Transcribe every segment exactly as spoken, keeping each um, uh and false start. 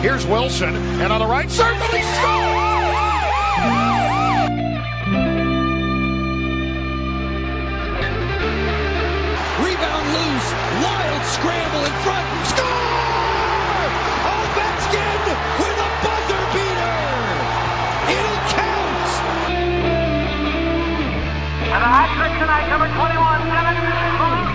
Here's Wilson, and on the right circle, he scores! Rebound loose, wild scramble in front, score! Ovechkin with a buzzer beater! It'll count! And a hat trick tonight, number twenty-one, Devin Maloney.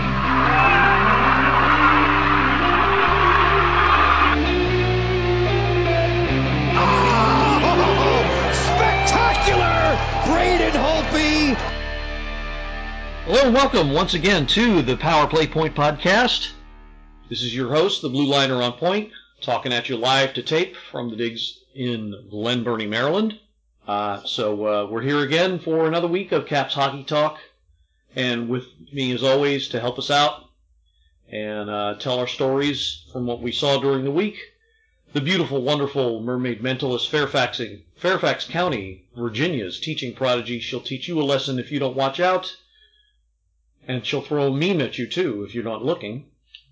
Spectacular! Braden Holtby! Hello and welcome once again to the Power Play Point podcast. This is your host, the Blue Liner on Point, talking at you live to tape from the digs in Glen Burnie, Maryland. Uh, so uh, we're here again for another week of Caps Hockey Talk, and with me as always to help us out and uh, tell our stories from what we saw during the week, the beautiful, wonderful mermaid mentalist Fairfax, Fairfax County, Virginia's teaching prodigy. She'll teach you a lesson if you don't watch out. And she'll throw a meme at you, too, if you're not looking.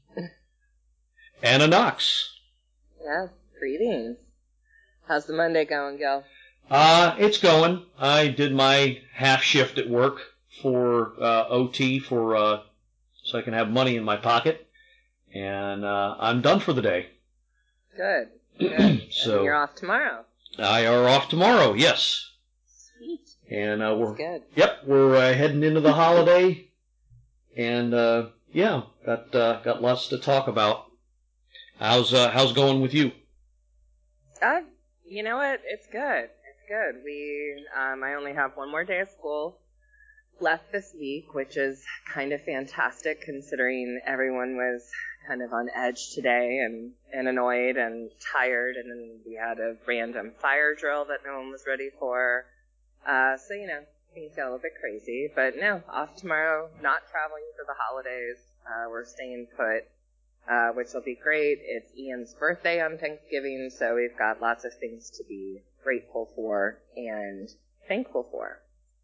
Anna Knox. Yeah, greetings. How's the Monday going, Gil? Uh, it's going. I did my half shift at work for uh, O T for uh, so I can have money in my pocket. And uh, I'm done for the day. Good. Good. So and you're off tomorrow. I are off tomorrow, yes. Sweet. And uh, we're That's good. Yep, we're uh, heading into the holiday. And, uh, yeah, got, uh, got lots to talk about. How's, uh, how's going with you? Uh, you know what? It's good. It's good. We, um, I only have one more day of school left this week, which is kind of fantastic considering everyone was kind of on edge today and, and annoyed and tired. And then we had a random fire drill that no one was ready for. Uh, so, you know. Things got a little bit crazy, but no, off tomorrow, not traveling for the holidays. Uh, we're staying put, uh, which will be great. It's Ian's birthday on Thanksgiving, so we've got lots of things to be grateful for and thankful for.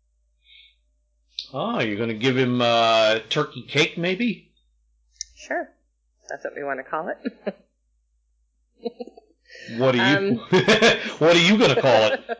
Oh, you're going to give him uh, turkey cake, maybe? Sure. That's what we want to call it. What are you, um, what are you going to call it?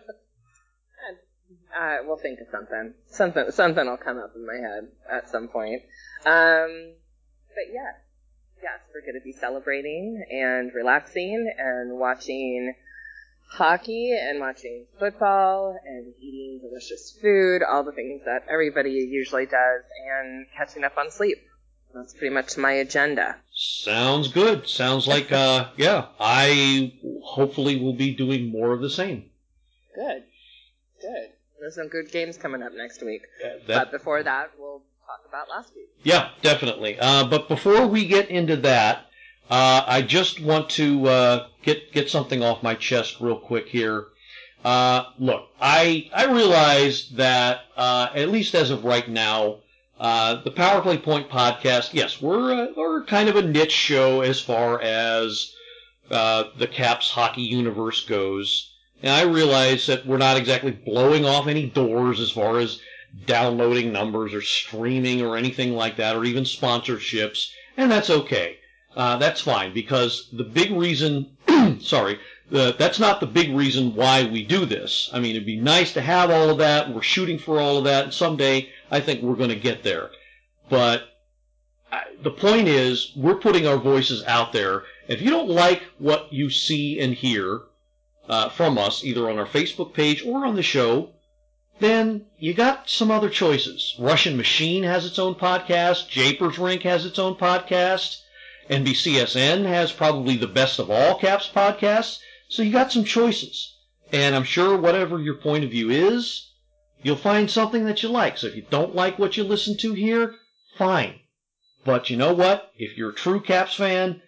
Uh, we'll think of something. Something something will come up in my head at some point. Um, but yeah, yes, we're going to be celebrating and relaxing and watching hockey and watching football and eating delicious food, all the things that everybody usually does, and catching up on sleep. That's pretty much my agenda. Sounds good. Sounds like, uh, yeah, I hopefully will be doing more of the same. Good. Good. There's some good games coming up next week. Yeah, that, but before that, we'll talk about last week. Yeah, definitely. Uh, but before we get into that, uh, I just want to uh, get get something off my chest real quick here. Uh, look, I I realize that uh, at least as of right now, uh, the Power Play Point podcast, yes, we're uh, we're kind of a niche show as far as uh, the Caps hockey universe goes. And I realize that we're not exactly blowing off any doors as far as downloading numbers or streaming or anything like that, or even sponsorships, and that's okay. Uh, that's fine, because the big reason, sorry, the, that's not the big reason why we do this. I mean, it'd be nice to have all of that. We're shooting for all of that, and someday I think we're going to get there. But I, the point is, we're putting our voices out there. If you don't like what you see and hear, Uh, from us, either on our Facebook page or on the show, then you got some other choices. Russian Machine has its own podcast. Japers Rink has its own podcast. N B C S N has probably the best of all Caps podcasts. So you got some choices. And I'm sure whatever your point of view is, you'll find something that you like. So if you don't like what you listen to here, fine. But you know what? If you're a true Caps fan,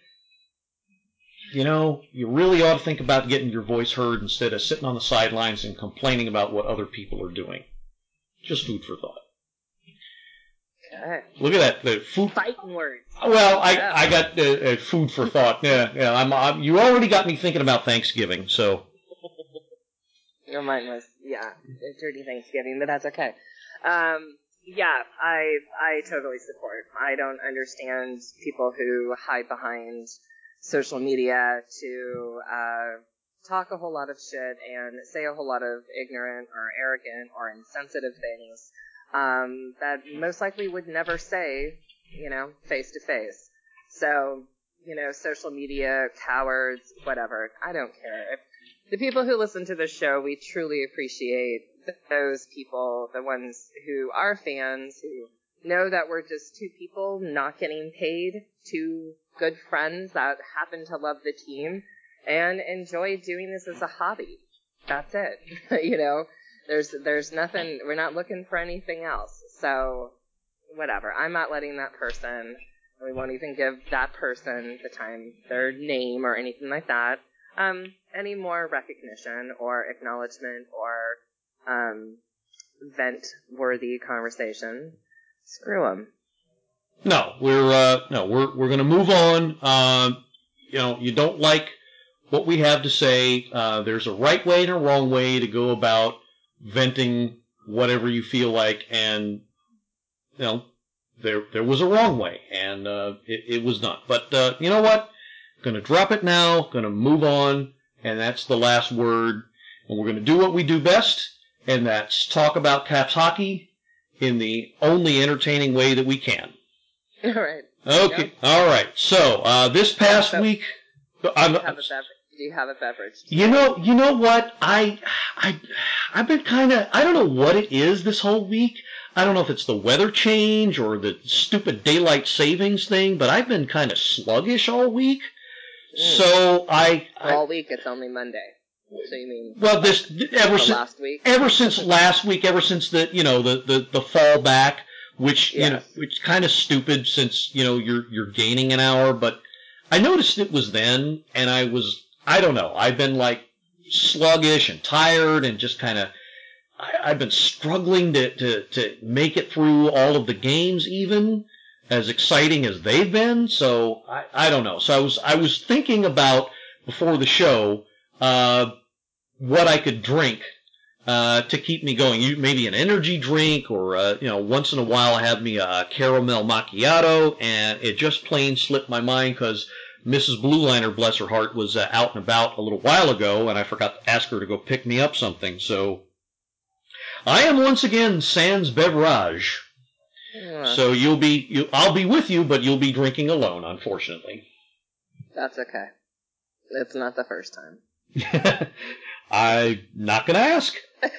you know, you really ought to think about getting your voice heard instead of sitting on the sidelines and complaining about what other people are doing. Just food for thought. Okay. Look at that. The food. Fighting words. Well, I, Yeah. I got uh, uh, food for thought. Yeah, yeah. I'm, I'm, you already got me thinking about Thanksgiving, so. Your mine was, yeah, a dirty Thanksgiving, but that's okay. Um, yeah, I I totally support. I don't understand people who hide behind social media to uh, talk a whole lot of shit and say a whole lot of ignorant or arrogant or insensitive things um, that most likely would never say, you know, face to face. So, you know, social media, cowards, whatever. I don't care. If the people who listen to this show, we truly appreciate those people, the ones who are fans, who know that we're just two people not getting paid, two good friends that happen to love the team and enjoy doing this as a hobby. That's it. You know, there's there's nothing, we're not looking for anything else. So, whatever. I'm not letting that person, we won't even give that person the time, their name or anything like that, um, any more recognition or acknowledgement or um, vent-worthy conversation. Screw them. No, we're uh, no, we're we're going to move on. Um, you know, you don't like what we have to say. Uh, there's a right way and a wrong way to go about venting whatever you feel like, and you know, there there was a wrong way, and uh, it, it was not. But uh, you know what? Going to drop it now. Going to move on, and that's the last word. And we're going to do what we do best, and that's talk about Caps hockey in the only entertaining way that we can. All right. Okay. All right. So uh, this past so, week, do I'm, you have a beverage? Do you have a beverage? You know, you know what? I, I, I've been kind of. I don't know what it is this whole week. I don't know if it's the weather change or the stupid daylight savings thing, but I've been kind of sluggish all week. Mm. So I, I all week it's only Monday. So you mean well, this ever since last week? ever since last week, ever since the you know the the, the fall back. Which, yes. you know, which kind of stupid since, you know, you're, you're gaining an hour, but I noticed it was then, and I was, I don't know, I've been like sluggish and tired and just kind of, I've been struggling to, to, to make it through all of the games even, as exciting as they've been, so I, I don't know. So I was, I was thinking about, before the show, uh, what I could drink Uh, to keep me going. You, maybe an energy drink, or, uh, you know, once in a while I have me a caramel macchiato, and it just plain slipped my mind because Missus Blueliner, bless her heart, was uh, out and about a little while ago, and I forgot to ask her to go pick me up something. So I am once again sans beverage. Yeah. So you'll be, you, I'll be with you, but you'll be drinking alone, unfortunately. That's okay. It's not the first time. I'm not going to ask.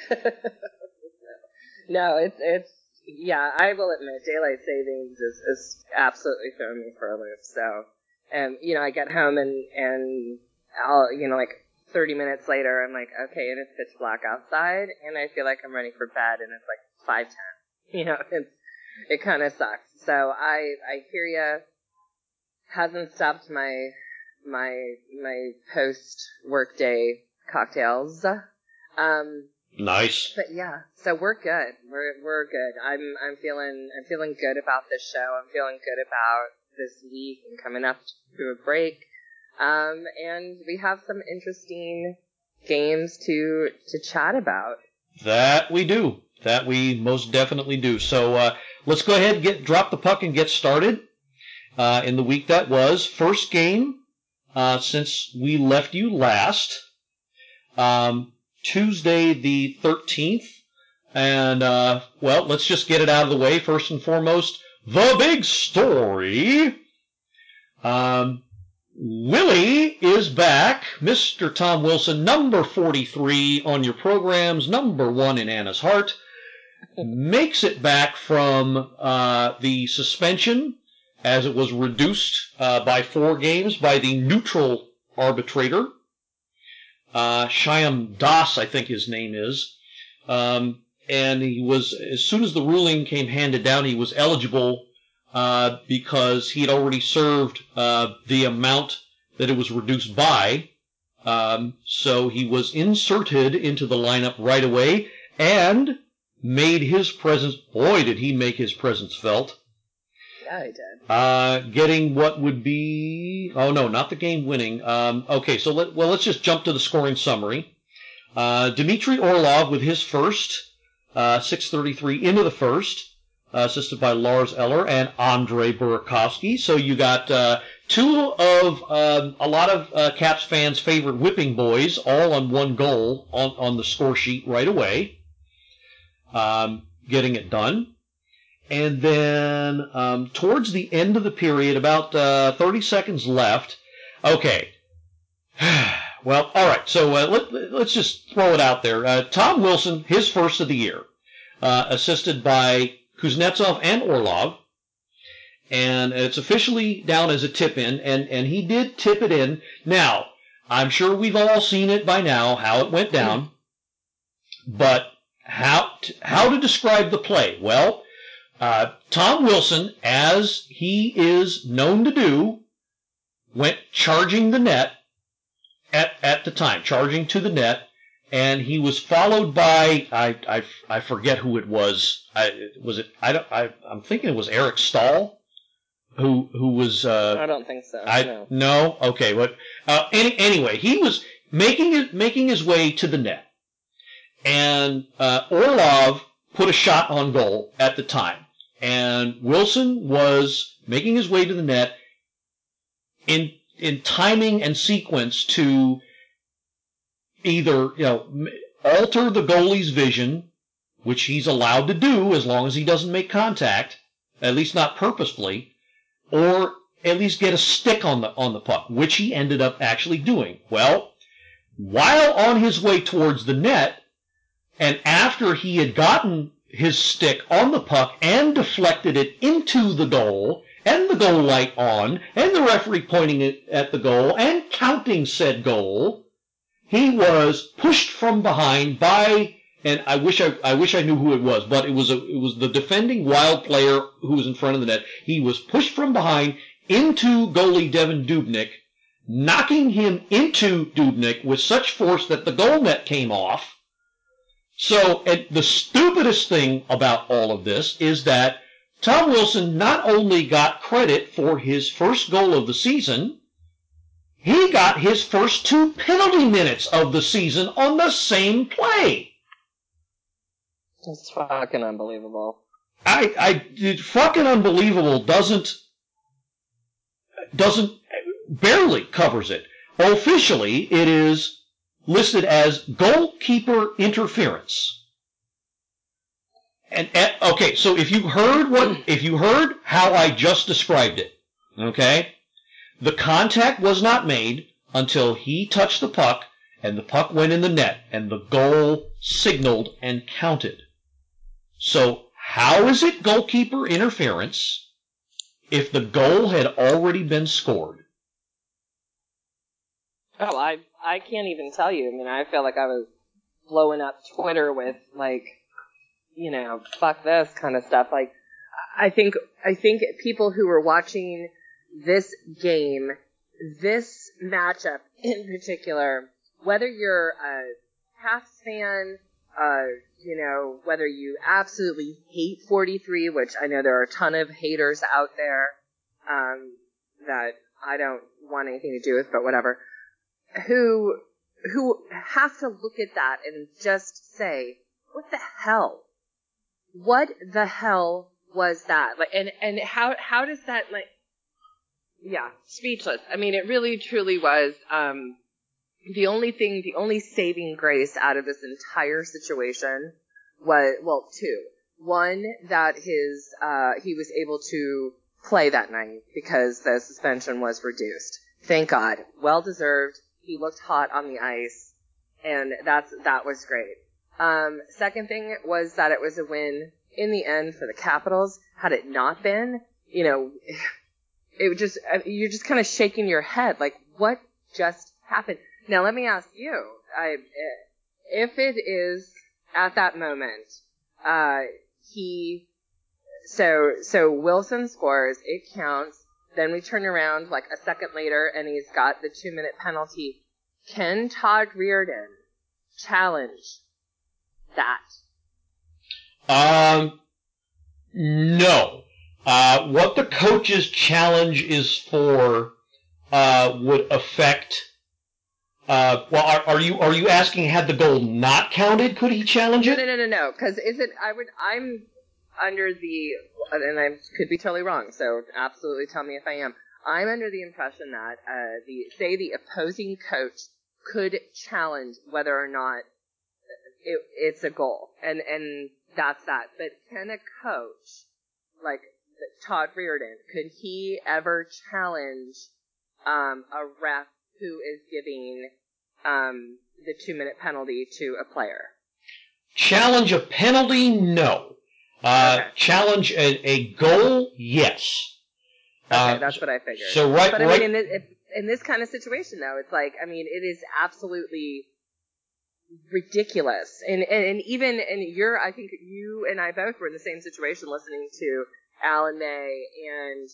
No, it's, it's, yeah, I will admit, daylight savings is, is absolutely throwing me for a loop. So, um, you know, I get home and, and I'll, you know, like thirty minutes later, I'm like, okay, and it's pitch black outside, and I feel like I'm ready for bed, and it's like five ten. You know, it's, it kind of sucks. So I, I hear ya. Hasn't stopped my, my, my post workday cocktails. Um, nice. But yeah, so we're good. We're we're good. I'm I'm feeling I'm feeling good about this show. I'm feeling good about this week and coming up to a break. Um, and we have some interesting games to to chat about. That we do. That we most definitely do. So uh, let's go ahead and get drop the puck and get started. Uh, in the week that was, first game uh, since we left you last. Um, Tuesday the thirteenth, and, uh, well, let's just get it out of the way. First and foremost, the big story. Um, Willie is back. Mister Tom Wilson, number forty-three on your programs, number one in Anna's heart, makes it back from, uh, the suspension, as it was reduced, uh, by four games by the neutral arbitrator. Uh, Shyam Das, I think his name is. Um, and he was, as soon as the ruling came handed down, he was eligible, uh, because he had already served, uh, the amount that it was reduced by. Um, so he was inserted into the lineup right away and made his presence, boy, did he make his presence felt. Yeah, he did. Uh, getting what would be, oh no, not the game winning. Um, okay, so let, well, let's just jump to the scoring summary. Uh, Dmitry Orlov with his first, uh, six thirty-three into the first, uh, assisted by Lars Eller and Andrei Burakovsky. So you got, uh, two of um, a lot of uh, Caps fans' favorite whipping boys, all on one goal on, on the score sheet right away, um, getting it done. And then um, towards the end of the period, about uh, thirty seconds left, okay. Well, all right, so uh, let, let's just throw it out there. Uh, Tom Wilson, his first of the year, uh, assisted by Kuznetsov and Orlov. And it's officially down as a tip-in, and, and he did tip it in. Now, I'm sure we've all seen it by now, how it went down. But how to, how to describe the play? Well, uh, Tom Wilson, as he is known to do, went charging the net at, at the time, charging to the net, and he was followed by, I, I, I forget who it was. I, was it, I don't, I, I'm thinking it was Eric Stahl. Who who was? Uh, I don't think so. I no. no. Okay, but uh, any, anyway, he was making it making his way to the net, and uh, Orlov put a shot on goal at the time, and Wilson was making his way to the net in in timing and sequence to either you know alter the goalie's vision, which he's allowed to do as long as he doesn't make contact, at least not purposefully, or at least get a stick on the on the puck, which he ended up actually doing. Well, while on his way towards the net, and after he had gotten his stick on the puck and deflected it into the goal, and the goal light on, and the referee pointing it at the goal and counting said goal, he was pushed from behind by, and I wish I, I wish I knew who it was, but it was a, it was the defending Wild player who was in front of the net. He was pushed from behind into goalie Devan Dubnyk, knocking him into Dubnyk with such force that the goal net came off. So, and the stupidest thing about all of this is that Tom Wilson not only got credit for his first goal of the season, he got his first two penalty minutes of the season on the same play. It's fucking unbelievable. I, I, it, fucking unbelievable doesn't, doesn't, barely covers it. Officially, it is listed as goalkeeper interference. And, and okay, so if you heard what, if you heard how I just described it, okay, the contact was not made until he touched the puck and the puck went in the net and the goal signaled and counted. So how is it goalkeeper interference if the goal had already been scored? Oh, I I can't even tell you. I mean, I feel like I was blowing up Twitter with, like, you know, fuck this kind of stuff. Like, I think I think people who were watching this game, this matchup in particular, whether you're a Caps fan, uh, you know, whether you absolutely hate forty-three, which I know there are a ton of haters out there um, that I don't want anything to do with, but whatever, who who have to look at that and just say, what the hell? What the hell was that? Like, and and how how does that, like, yeah, speechless. I mean, it really truly was. Um, The only thing, the only saving grace out of this entire situation was, well, two. One, that his, uh, he was able to play that night because the suspension was reduced. Thank God. Well deserved. He looked hot on the ice, and that's, that was great. Um, second thing was that it was a win in the end for the Capitals. Had it not been, you know, it would just, you're just kind of shaking your head, like, what just happened? Now, let me ask you, I, if it is at that moment, uh, he, so, so Wilson scores, it counts, then we turn around like a second later and he's got the two minute penalty. Can Todd Reardon challenge that? Um, no. Uh, what the coach's challenge is for, uh, would affect, Uh, well, are, are you are you asking, had the goal not counted, could he challenge it? No, no, no, no, no. Because is it? I would. I'm under the, and I could be totally wrong. So absolutely tell me if I am. I'm under the impression that uh, the say the opposing coach could challenge whether or not it, it's a goal, and and that's that. But can a coach like Todd Reardon, could he ever challenge um, a ref who is giving um, the two-minute penalty to a player? Challenge a penalty? No. Uh, okay. Challenge a, a goal? Yes. Okay, uh, that's what I figured. So right, but I right. mean, in this, in this kind of situation, though, it's like, I mean, it is absolutely ridiculous. And, and, and even, and you're, I think you and I both were in the same situation listening to Alan May and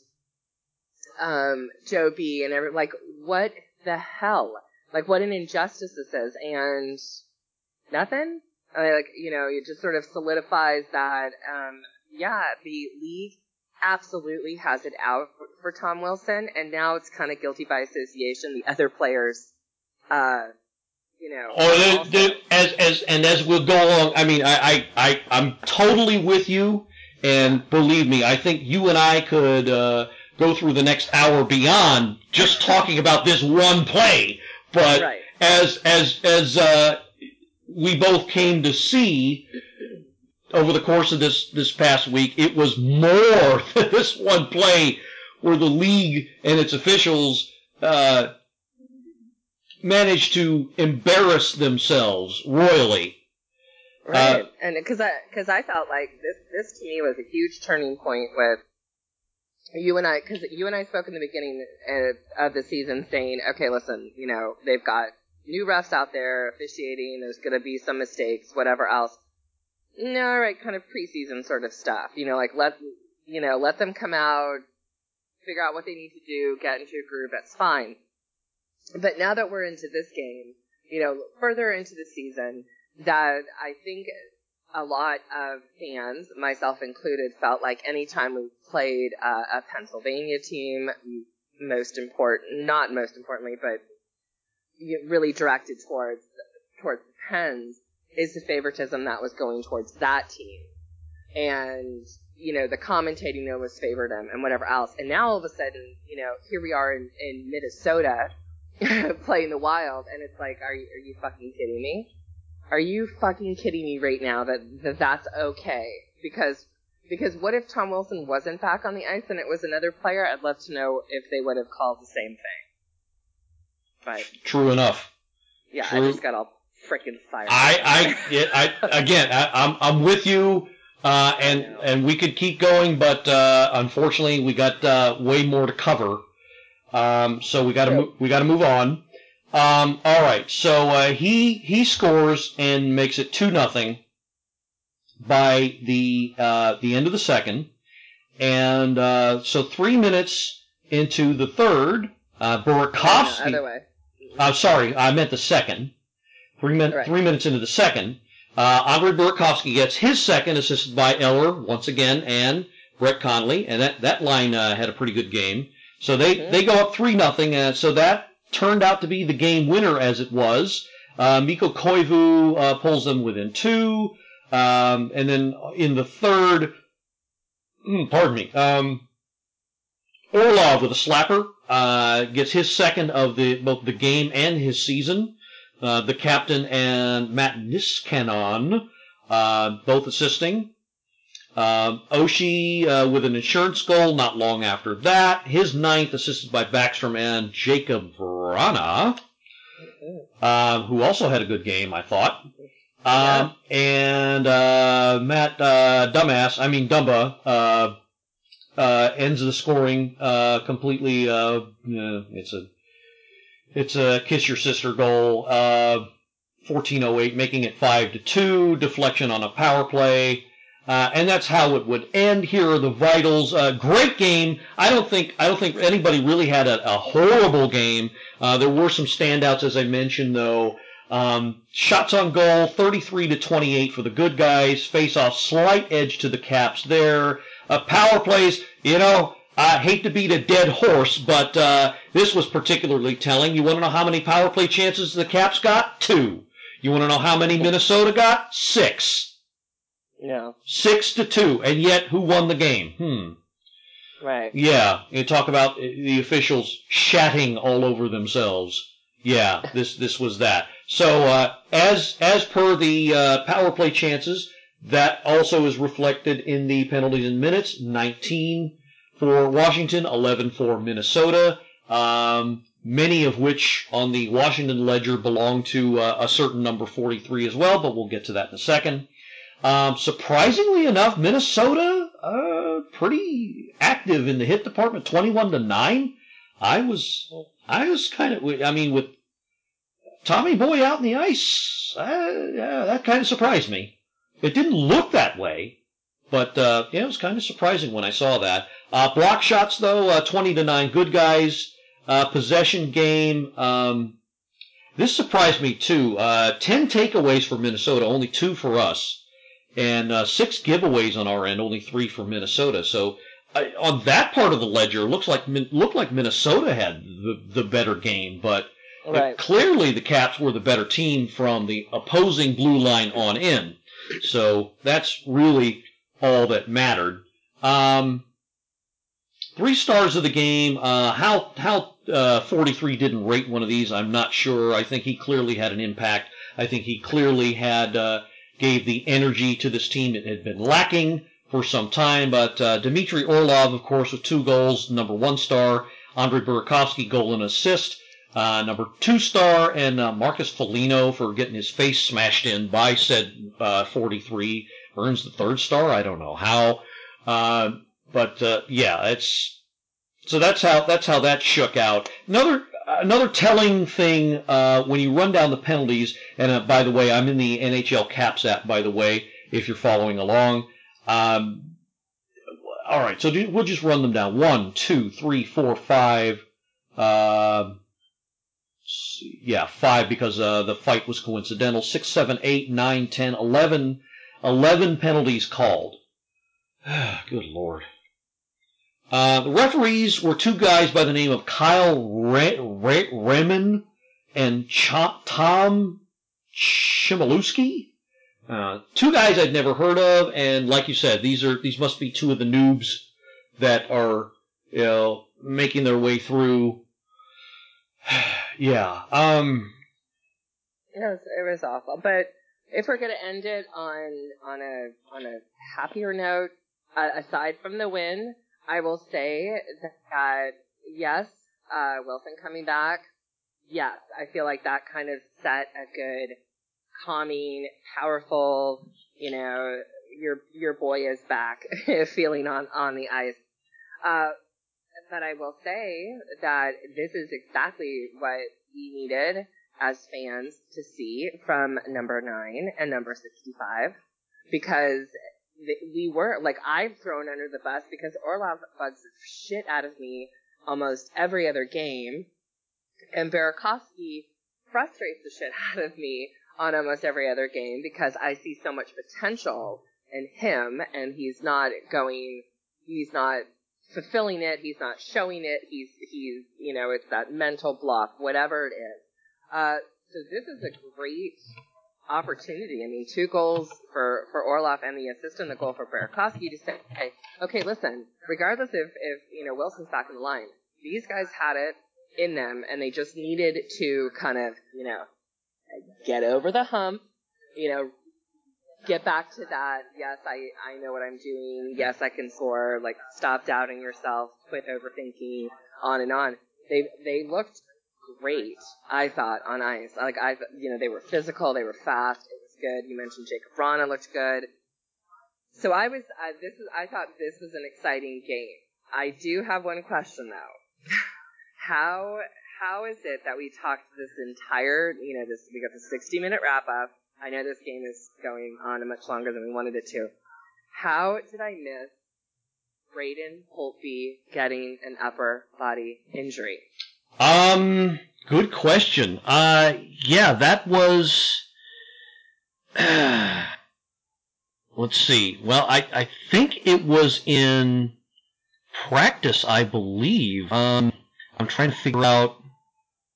um, Joe B. and every, like, what the hell? Like, what an injustice this is. And nothing? I mean, like, you know, it just sort of solidifies that, um, yeah, the league absolutely has it out for Tom Wilson, and now it's kind of guilty by association. The other players, uh, you know. Oh, they, they, as as and as we'll go along, I mean, I, I I I'm totally with you, and believe me, I think you and I could uh, go through the next hour beyond just talking about this one play. But right. as as as uh, we both came to see over the course of this, this past week, it was more than this one play where the league and its officials uh, managed to embarrass themselves royally. Right, Uh, and because I because I felt like this this to me was a huge turning point with you and I, because you and I spoke in the beginning of, of the season saying, okay, listen, you know, they've got new refs out there officiating, there's going to be some mistakes, whatever else. No, right, kind of preseason sort of stuff. You know, like let you know, let them come out, figure out what they need to do, get into a groove. That's fine. But now that we're into this game, you know, further into the season, that I think a lot of fans, myself included, felt like anytime we played uh, a Pennsylvania team, most important, not most importantly, but really directed towards towards the Pens, is the favoritism that was going towards that team. And, you know, the commentating that was favored them and whatever else. And now all of a sudden, you know, here we are in, in Minnesota playing the Wild, and it's like, are you, are you fucking kidding me? Are you fucking kidding me right now that, that that's okay? Because, because what if Tom Wilson wasn't back on the ice and it was another player? I'd love to know if they would have called the same thing. But true enough. Yeah, True. I just got all freaking fired. I, I, it, I, again, I, I'm, I'm with you, uh, and, and we could keep going, but, uh, unfortunately we got, uh, way more to cover. Um, so we gotta, mo- we gotta move on. Um, alright, so, uh, he, he scores and makes it two nothing by the, uh, the end of the second. And, uh, so three minutes into the third, uh, Burakovsky. No, no, other way. I'm uh, sorry, I meant the second. Three, min- right. three minutes into the second, uh, Andre Burakovsky gets his second, assisted by Eller once again and Brett Connolly, and that that line uh, had a pretty good game. So they mm-hmm. they go up three nothing, and so that turned out to be the game winner as it was. Uh, Mikko Koivu uh, pulls them within two, um, and then in the third, mm, pardon me, um, Orlov with a slapper uh, gets his second of the both the game and his season. Uh, the captain and Matt Niskanen, uh, both assisting. Uh, Oshie, uh, with an insurance goal not long after that. His ninth, assisted by Backstrom and Jacob Vrana, uh, who also had a good game, I thought. Um, and, uh, Matt, uh, Dumbass, I mean Dumba, uh, uh, ends the scoring, uh, completely, uh, you know, it's a, It's a kiss your sister goal, uh, fourteen oh eight, making it five to two, deflection on a power play, uh, and that's how it would end. Here are the vitals. Uh, great game. I don't think, I don't think anybody really had a, a horrible game. Uh, there were some standouts, as I mentioned, though. Um, shots on goal, thirty-three to twenty-eight for the good guys. Face off, slight edge to the Caps there. Uh, power plays, you know, I hate to beat a dead horse, but uh, this was particularly telling. You want to know how many power play chances the Caps got? Two. You want to know how many Minnesota got? Six. Yeah. Six to two. And yet, who won the game? Hmm. Right. Yeah, you talk about the officials shatting all over themselves. Yeah, this this was that. So uh, as as per the uh, power play chances, that also is reflected in the penalties and minutes. nineteen for Washington, eleven for Minnesota. Um, many of which on the Washington ledger belong to uh, a certain number forty-three as well, but we'll get to that in a second. Um, surprisingly enough, Minnesota uh, pretty active in the hit department, twenty-one to nine. I was I was kind of I mean with Tommy Boy out in the ice, uh, yeah, that kind of surprised me. It didn't look that way, but uh, yeah, it was kind of surprising when I saw that. Uh, block shots though, uh, twenty to nine, good guys. Uh, possession game. Um, this surprised me too. Uh, ten takeaways for Minnesota, only two for us. And uh, six giveaways on our end, only three for Minnesota. So uh, on that part of the ledger, looks like looked like Minnesota had the, the better game, but Right. uh, clearly the Caps were the better team from the opposing blue line on in. So that's really all that mattered. Um, three stars of the game. Uh, how how uh, forty-three didn't rate one of these, I'm not sure. I think he clearly had an impact. I think he clearly had. Uh, gave the energy to this team that had been lacking for some time. But uh, Dmitry Orlov, of course, with two goals, number one star. Andrei Burakovsky, goal and assist, uh, number two star. And uh, Marcus Foligno for getting his face smashed in by said uh, forty-three, earns the third star. I don't know how. Uh, but, uh, yeah, it's so that's how that's how that shook out. Another Another telling thing uh, when you run down the penalties, and uh, by the way, I'm in the N H L Caps app, by the way, if you're following along. Um, all right, so do, we'll just run them down. One, two, three, four, five. Uh, yeah, five because uh, the fight was coincidental. Six, seven, eight, nine, ten, eleven. Eleven penalties called. Good Lord. Uh, the referees were two guys by the name of Kyle Re- Re- Remen and Ch- Tom Chmielewski. Uh, two guys I'd never heard of, and like you said, these are these must be two of the noobs that are, you know, making their way through. yeah. Um. It was, it was awful, but if we're gonna end it on on a on a happier note, uh, aside from the win. I will say that, yes, uh, Wilson coming back, yes, I feel like that kind of set a good, calming, powerful, you know, your your boy is back feeling on, on the ice. Uh, but I will say that this is exactly what we needed as fans to see from number nine and number sixty-five, because we were, like, I've thrown under the bus because Orlov bugs the shit out of me almost every other game, and Burakovsky frustrates the shit out of me on almost every other game because I see so much potential in him, and he's not going, he's not fulfilling it, he's not showing it, he's, he's, you know, it's that mental block, whatever it is. Uh, so this is a great opportunity. I mean, two goals for, for Orlov and the assist and the goal for Burakovsky to say, hey, okay, listen, regardless if, if, you know, Wilson's back in the line, these guys had it in them and they just needed to kind of, you know, get over the hump, you know, get back to that, yes, I, I know what I'm doing, yes, I can score, like, stop doubting yourself, quit overthinking, on and on. They, they looked great, I thought, on ice. Like, I, you know, they were physical, they were fast, it was good. You mentioned Jacob Vrana looked good. So I was, uh, this is, I thought this was an exciting game. I do have one question though. how, how is it that we talked this entire, you know, this, we got the sixty minute wrap up. I know this game is going on much longer than we wanted it to. How did I miss Braden Holtby getting an upper body injury? Um, good question. Uh, yeah, that was, uh, let's see. Well, I, I think it was in practice, I believe. Um, I'm trying to figure out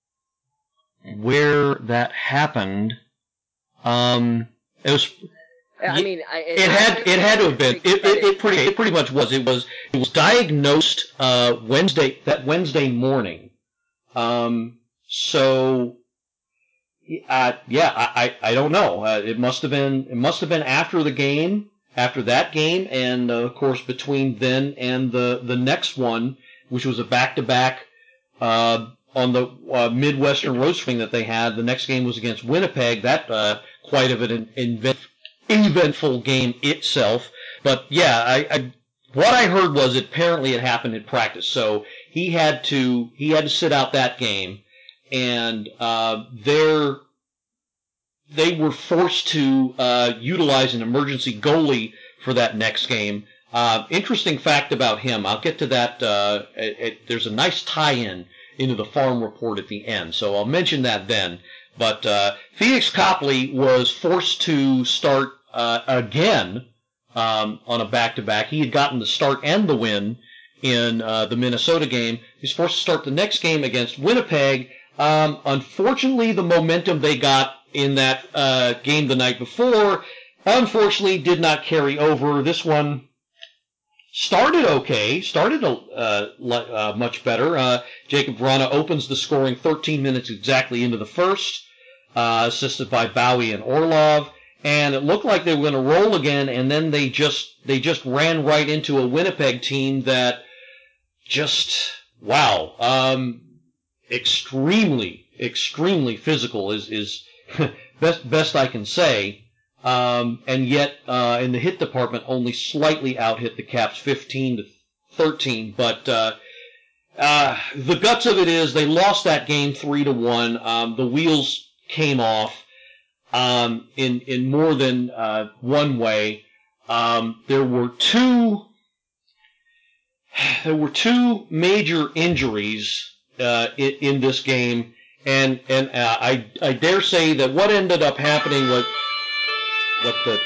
where that happened. Um, it was, I mean, I, it, it had it had to have been. It, it, it pretty it pretty much was. It was it was diagnosed uh, Wednesday that Wednesday morning. Um, so uh, yeah, I, I I don't know. Uh, it must have been it must have been after the game, after that game, and uh, of course between then and the the next one, which was a back to back. On the uh, Midwestern Road Swing that they had, the next game was against Winnipeg. That uh, quite of an event, eventful game itself. But yeah, I, I what I heard was apparently it happened in practice. So he had to he had to sit out that game, and uh, they're they were forced to uh, utilize an emergency goalie for that next game. Uh, interesting fact about him. I'll get to that. Uh, it, it, there's a nice tie-in into the Farm Report at the end, so I'll mention that then. But uh, Phoenix Copley was forced to start uh, again um, on a back-to-back. He had gotten the start and the win in uh, the Minnesota game. He's forced to start the next game against Winnipeg. Um, unfortunately, the momentum they got in that uh, game the night before, unfortunately, did not carry over. This one started okay, started uh, uh, much better. Uh, Jacob Vrana opens the scoring thirteen minutes exactly into the first, uh, assisted by Bowie and Orlov, and it looked like they were going to roll again, and then they just they just ran right into a Winnipeg team that just, wow, um, extremely, extremely physical is, is best, best I can say. Um, and yet, uh, in the hit department, only slightly out-hit the Caps fifteen to thirteen. But, uh, uh, the guts of it is they lost that game three to one. Um, the wheels came off, um, in, in more than, uh, one way. Um, there were two, there were two major injuries, uh, in, in this game. And, and, uh, I, I dare say that what ended up happening was, What the?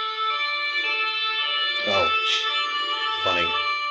Oh, funny.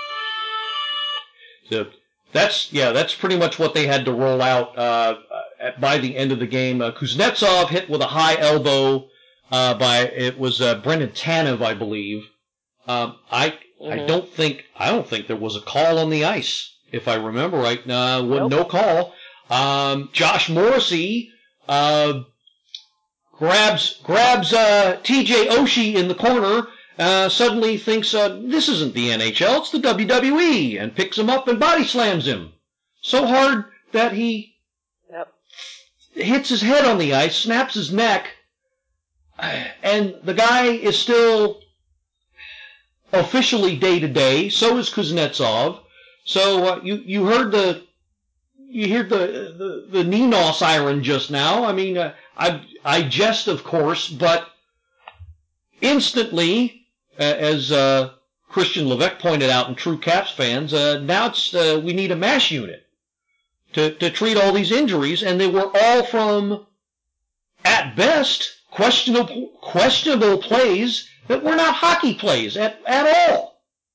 So that's yeah, that's pretty much what they had to roll out uh, at, by the end of the game. Uh, Kuznetsov hit with a high elbow uh, by it was uh, Brendan Tanev, I believe. Um, I mm-hmm. I don't think I don't think there was a call on the ice, if I remember right. Uh, nope. No call. Um, Josh Morrissey. Uh, grabs grabs uh, T J Oshie in the corner, uh, suddenly thinks, uh, this isn't the N H L, it's the W W E, and picks him up and body slams him. So hard that he yep. hits his head on the ice, snaps his neck, and the guy is still officially day-to-day, so is Kuznetsov. So uh, you, you heard the you heard the, the, the Ninaw siren just now. I mean, uh, I, I jest, of course, but instantly, uh, as uh, Christian Levesque pointed out in True Caps fans, uh, now it's uh, we need a MASH unit to, to treat all these injuries, and they were all from, at best, questionable questionable plays that were not hockey plays at, at all.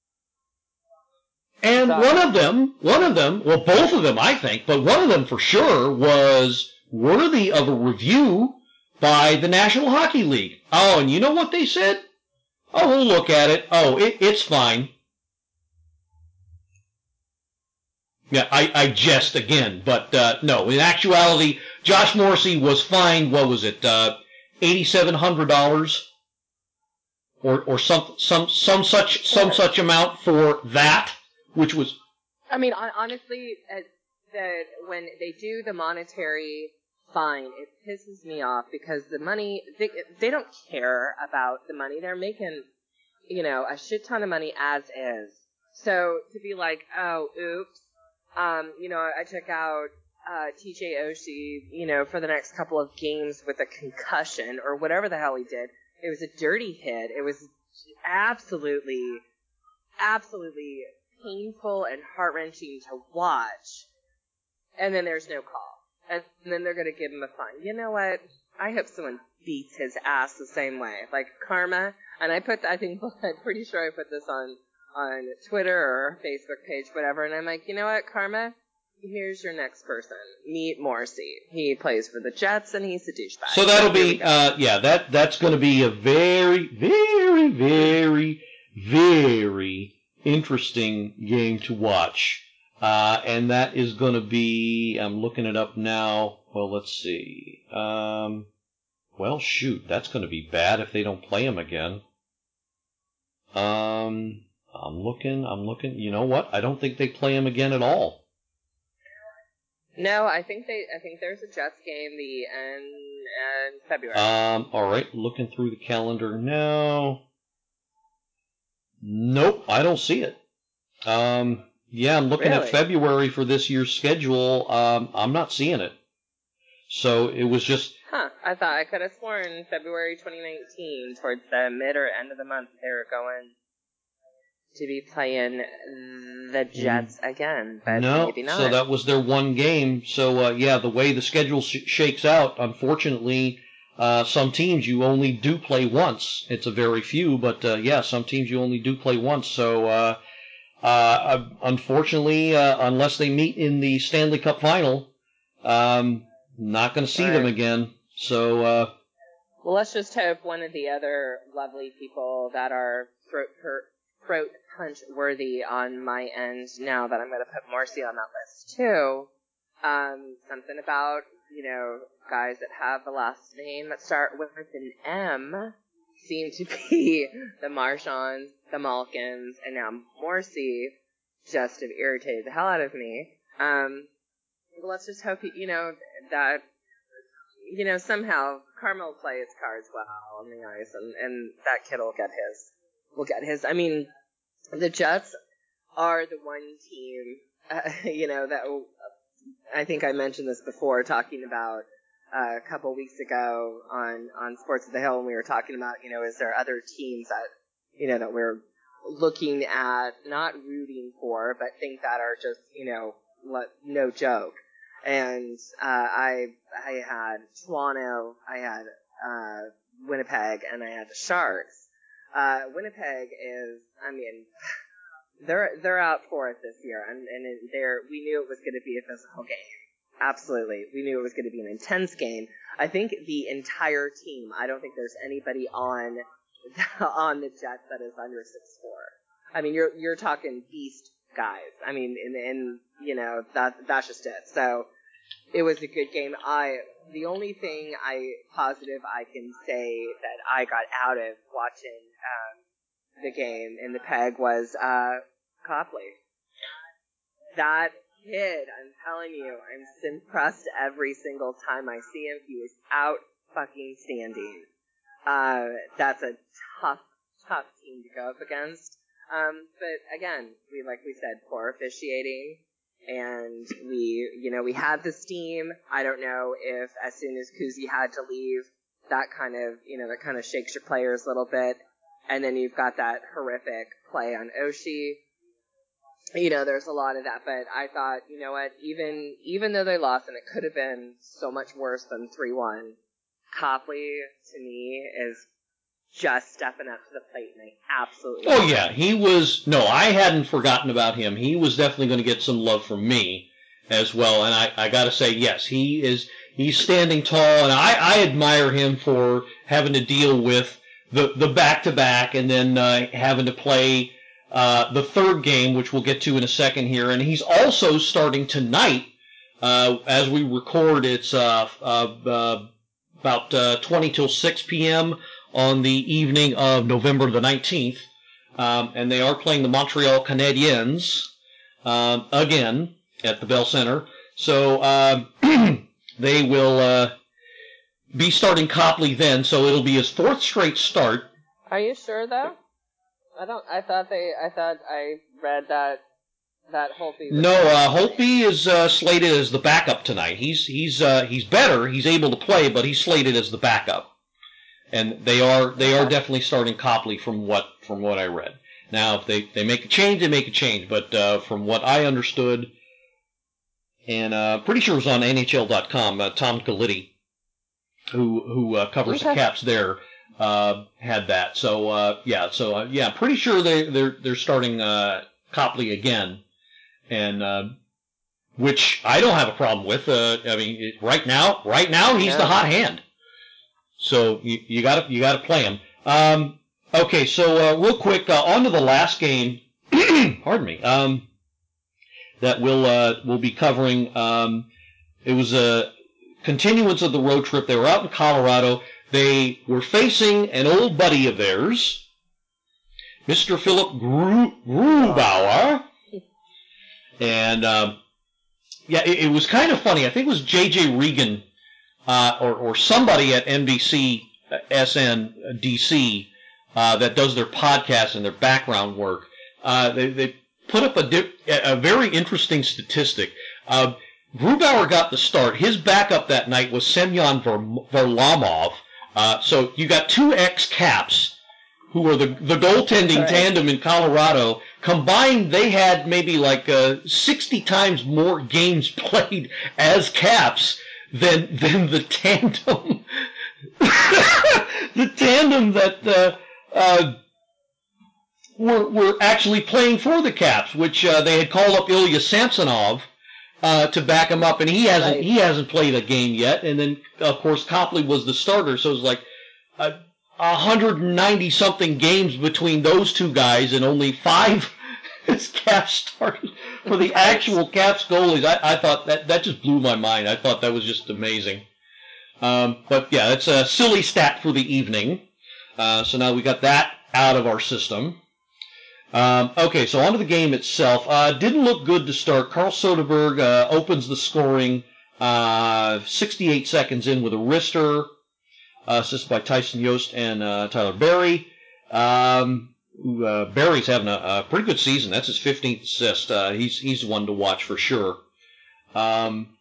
And one of them, one of them, well, both of them, I think, but one of them for sure was worthy of a review by the National Hockey League. Oh, and you know what they said? Oh, we'll look at it. Oh, it, it's fine. Yeah, I, I jest again, but uh, no, in actuality, Josh Morrissey was fined, what was it, uh, eight thousand seven hundred dollars? Or, or some, some, some such, some such amount for that. Which was, I mean, honestly, uh, that when they do the monetary fine, it pisses me off because the money they they don't care about the money. They're making, you know, a shit ton of money as is. So to be like, oh, oops, um, you know, I took out uh, T J Oshie, you know, for the next couple of games with a concussion or whatever the hell he did. It was a dirty hit. It was absolutely, absolutely painful and heart-wrenching to watch, and then there's no call, and then they're going to give him a fine. You know what? I hope someone beats his ass the same way, like karma. And I put, I think, I'm pretty sure I put this on on Twitter or Facebook page, whatever. And I'm like, you know what, karma? here's your next person. Meet Morrissey. He plays for the Jets, and he's a douchebag. So that'll be, uh, yeah, that that's going to be a very, very, very, very interesting game to watch. Uh, and that is going to be, I'm looking it up now. Well, let's see. Um, well, shoot, that's going to be bad if they don't play him again. Um, I'm looking, I'm looking. You know what? I don't think they play him again at all. No, I think they. I think there's a Jets game the end in February. Um, all right, looking through the calendar now. Nope, I don't see it. Um, yeah, I'm looking Really? at February for this year's schedule. Um, I'm not seeing it. So it was just. Huh? I thought I could have sworn February twenty nineteen, towards the mid or end of the month, they were going to be playing the Jets again, but no, maybe not. So that was their one game. So, uh, yeah, the way the schedule sh- shakes out, unfortunately, uh, some teams you only do play once. It's a very few, but, uh, yeah, some teams you only do play once. So, uh, uh, unfortunately, uh, unless they meet in the Stanley Cup final, um, not going to see right. them again. So, uh, well, let's just hope one of the other lovely people that are throat per- throat punch worthy on my end, now that I'm going to put Morrissey on that list too. Um, something about, you know, guys that have the last name that start with an M seem to be the Marshaws, the Malkins, and now Morrissey just have irritated the hell out of me. Um, well, let's just hope, you know, that, you know, somehow Karma will play his cards well on the ice, and, and that kid will get his. Will get his. I mean, the Jets are the one team, uh, you know, that uh, I think I mentioned this before, talking about uh, a couple weeks ago on, on Sports of the Hill, and we were talking about, you know, is there other teams that, you know, that we're looking at, not rooting for, but think that are just, you know, no joke. And uh, I I had Toronto, I had uh, Winnipeg, and I had the Sharks. Uh, Winnipeg is, I mean, they're they're out for it this year, and and they're we knew it was going to be a physical game. Absolutely, we knew it was going to be an intense game. I think the entire team. I don't think there's anybody on on the Jets that is under six four. I mean, you're you're talking beast guys. I mean, and and you know that that's just it. So it was a good game. I the only thing I positive I can say that I got out of watching um, the game in the Peg was uh, Copley. That kid, I'm telling you, I'm impressed every single time I see him. He was out fucking standing. Uh, that's a tough, tough team to go up against. Um, but again, we like we said, poor officiating. And we, you know, we had the steam. I don't know if as soon as Kuzi had to leave, that kind of, you know, that kind of shakes your players a little bit. And then you've got that horrific play on Oshie. You know, there's a lot of that. But I thought, you know what, even even though they lost, and it could have been so much worse than three one, Copley, to me, is just stepping up to the plate, and I absolutely. Oh yeah, he was. No, I hadn't forgotten about him. He was definitely going to get some love from me as well. And I, I got to say, yes, he is. He's standing tall, and I, I admire him for having to deal with the the back to back, and then uh, having to play uh, the third game, which we'll get to in a second here. And he's also starting tonight, uh, as we record. It's uh, uh, uh, about uh, twenty till six p.m. on the evening of November the nineteenth, um, and they are playing the Montreal Canadiens um, again at the Bell Center. So uh, they will uh, be starting Copley then, so it'll be his fourth straight start. Are you sure though? I don't. I thought they. I thought I read that that Holtby. No, uh, Holtby is uh, slated as the backup tonight. He's he's uh, he's better. He's able to play, but he's slated as the backup. And they are they are definitely starting Copley from what from what I read. Now, if they, they make a change, they make a change. But uh, from what I understood, and uh, pretty sure it was on N H L dot com, uh, Tom Galitti, who who uh, covers okay. the Caps there, uh, had that. So uh, yeah, so uh, yeah, pretty sure they they're they're starting uh, Copley again, and uh, which I don't have a problem with. Uh, I mean, it, right now, right now he's Yeah. the hot hand. So you, you gotta you gotta play him. Um, okay, so uh, real quick, uh, on to the last game. Pardon me. Um, that we'll uh, we'll be covering. Um, it was a continuance of the road trip. They were out in Colorado. They were facing an old buddy of theirs, Mister Philip Gru- Grubauer, and um, yeah, it, it was kind of funny. I think it was J J Regan. Uh, or, or somebody at N B C S N D C uh, that does their podcast and their background work. Uh, they, they put up a, dip, a very interesting statistic. Uh, Grubauer got the start. His backup that night was Semyon Varlamov. Uh, so you got two ex-Caps who were the, the goaltending Right. tandem in Colorado. Combined, they had maybe like uh, sixty times more games played as Caps than than the tandem, the tandem that uh, uh, were were actually playing for the Caps, which uh, they had called up Ilya Samsonov uh, to back him up, and he hasn't Right. he hasn't played a game yet. And then of course Copley was the starter, so it was like a one hundred ninety something games between those two guys, and only five as Caps starters for the actual Caps goalies. I, I thought that that just blew my mind. I thought that was just amazing. Um, but yeah, it's a silly stat for the evening. Uh, so now we got that out of our system. Um, okay, so on to the game itself. Uh, didn't look good to start. Carl Soderberg uh, opens the scoring uh, sixty-eight seconds in with a wrister, uh, assisted by Tyson Yost and uh, Tyler Berry. Um, uh, Berry's having a, a pretty good season. That's his fifteenth assist. Uh, he's he's one to watch for sure. Um,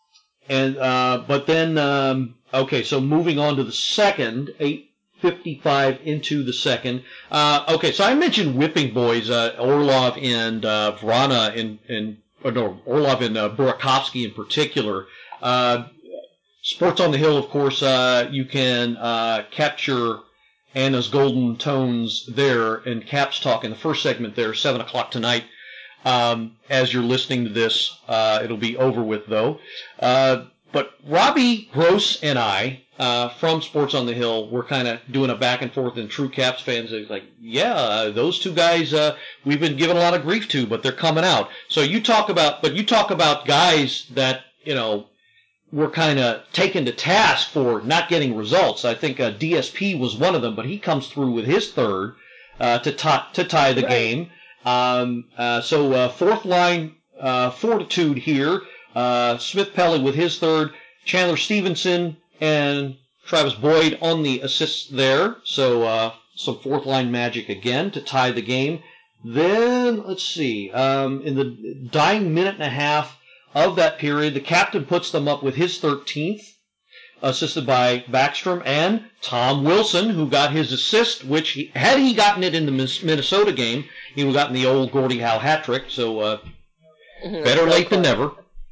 and uh, but then um, okay, so moving on to the second, eight fifty-five into the second. Uh, okay, so I mentioned whipping boys, uh, Orlov and uh, Vrana in in or no Orlov and uh, Burakovsky in particular. Uh, Sports on the Hill, of course, uh, you can uh, capture Anna's golden tones there in Caps Talk in the first segment there, seven o'clock tonight. Um, as you're listening to this, uh, it'll be over with, though. Uh, but Robbie Gross and I, uh, from Sports on the Hill, we're kind of doing a back and forth, and true Caps fans are like, yeah, uh, those two guys uh, we've been giving a lot of grief to, but they're coming out. So you talk about, but you talk about guys that, you know, were kind of taken to task for not getting results. I think uh, D S P was one of them, but he comes through with his third uh, to, t- to tie the Right. game. Um, uh, so uh, fourth line uh, fortitude here. Uh, Smith Pelly with his third. Chandler Stevenson and Travis Boyd on the assists there. So uh, some fourth line magic again to tie the game. Then, let's see, um, in the dying minute and a half of that period, the captain puts them up with his thirteenth, assisted by Backstrom and Tom Wilson, who got his assist, which, he, had he gotten it in the Minnesota game, he would have gotten the old Gordie Howe hat trick, so uh, better late than never.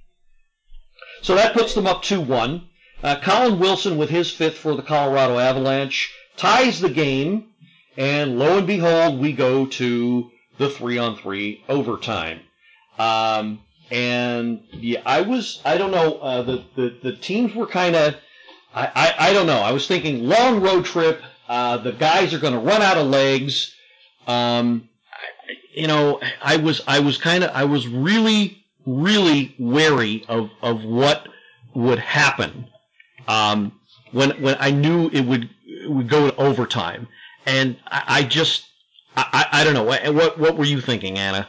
So that puts them up two one. Uh, Colin Wilson with his fifth for the Colorado Avalanche ties the game, and lo and behold, we go to the three-on-three overtime. Um, and yeah, I was, I don't know, uh, the, the, the teams were kind of, I, I, I don't know, I was thinking long road trip, uh, the guys are going to run out of legs. Um, you know, I was, I was kind of, I was really, really wary of, of what would happen, um, when, when I knew it would, it would go to overtime. And I, I just, I, I, I don't know, what, what were you thinking, Anna?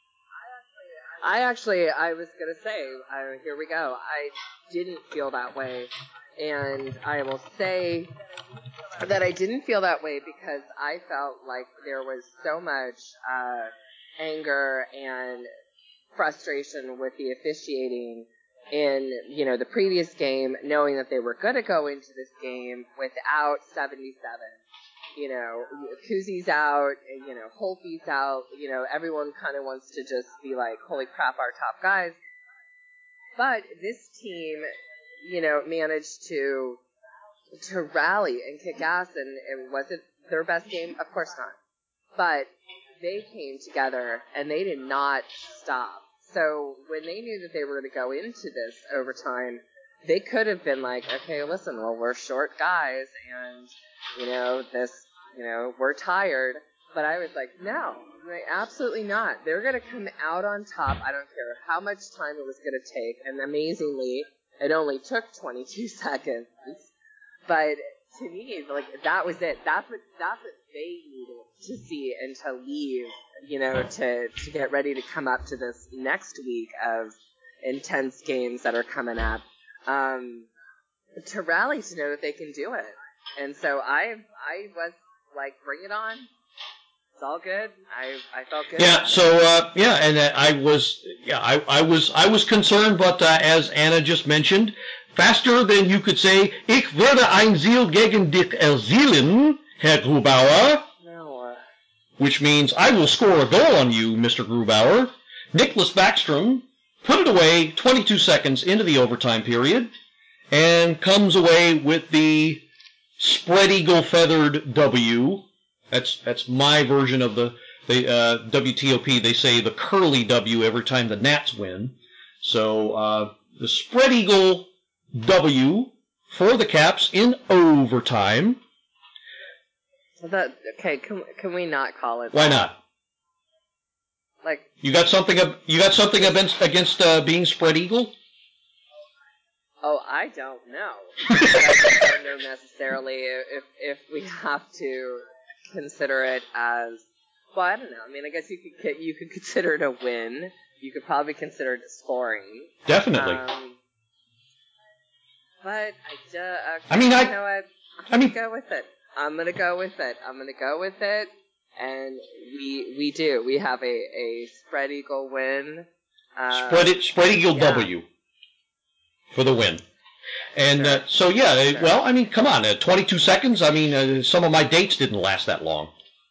I actually, I was going to say, uh, here we go. I didn't feel that way. And I will say that I didn't feel that way because I felt like there was so much uh, anger and frustration with the officiating in, you know, the previous game, knowing that they were going to go into this game without seventy-seven. You know, Kuzi's out, you know, Holtby's out, you know, everyone kind of wants to just be like, holy crap, our top guys. But this team, you know, managed to to rally and kick ass, and it wasn't their best game, of course not. But they came together, and they did not stop. so when they knew that they were going to go into this overtime, they could have been like, okay, listen, well, we're short guys, and, you know, this, you know, we're tired. But I was like, no, like, absolutely not. They're going to come out on top. I don't care how much time it was going to take. And amazingly, it only took twenty-two seconds. But to me, like, that was it. That's what, that's what they needed to see and to leave, you know, to, to get ready to come up to this next week of intense games that are coming up. Um, to rally to know that they can do it. And so I, I was like, bring it on. It's all good. I I felt good. Yeah. So uh, yeah, and uh, I was yeah I, I was I was concerned, but uh, as Anna just mentioned, faster than you could say, ich werde ein Ziel gegen dich erzielen, Herr Grubauer. No. Which means I will score a goal on you, Mister Grubauer. Nicholas Backstrom put it away twenty-two seconds into the overtime period, and comes away with the spread eagle feathered W. That's that's my version of the, the uh, W T O P. They say the curly W every time the Nats win. So uh, the spread eagle W for the Caps in overtime. So that, okay, can can we not call it? Why that? not? Like you got something you got something against against uh, being spread eagle? Oh, I don't know. I just don't know necessarily if if we have to consider it as, well, I don't know. I mean, I guess you could you could consider it a win. You could probably consider it scoring. Definitely. Um, but I just, okay, I mean, I, you know what? I'm I mean, gonna go with it. I'm gonna go with it. I'm gonna go with it. And we we do. We have a, a spread eagle win. Uh, spread it spread eagle yeah. W for the win. And Sure. uh, so, yeah, Sure. well, I mean, come on, uh, twenty-two seconds. I mean, uh, some of my dates didn't last that long.